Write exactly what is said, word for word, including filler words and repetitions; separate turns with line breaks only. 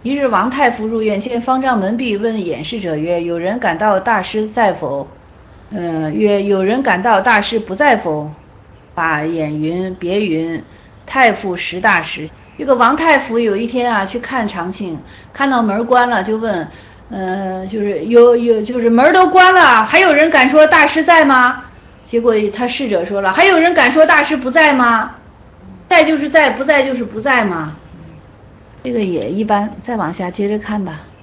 一日，王太傅入院，见方丈门闭，问演示者曰：有人感到大师在否？嗯，曰：有人感到大师不在否？把演云，别云，太傅识大师。这个王太傅有一天啊去看长庆，看到门关了，就问，呃，就是有有就是门都关了，还有人敢说大师在吗？结果他侍者说了，还有人敢说大师不在吗？在就是在，不在就是不在嘛。这个也一般，再往下接着看吧。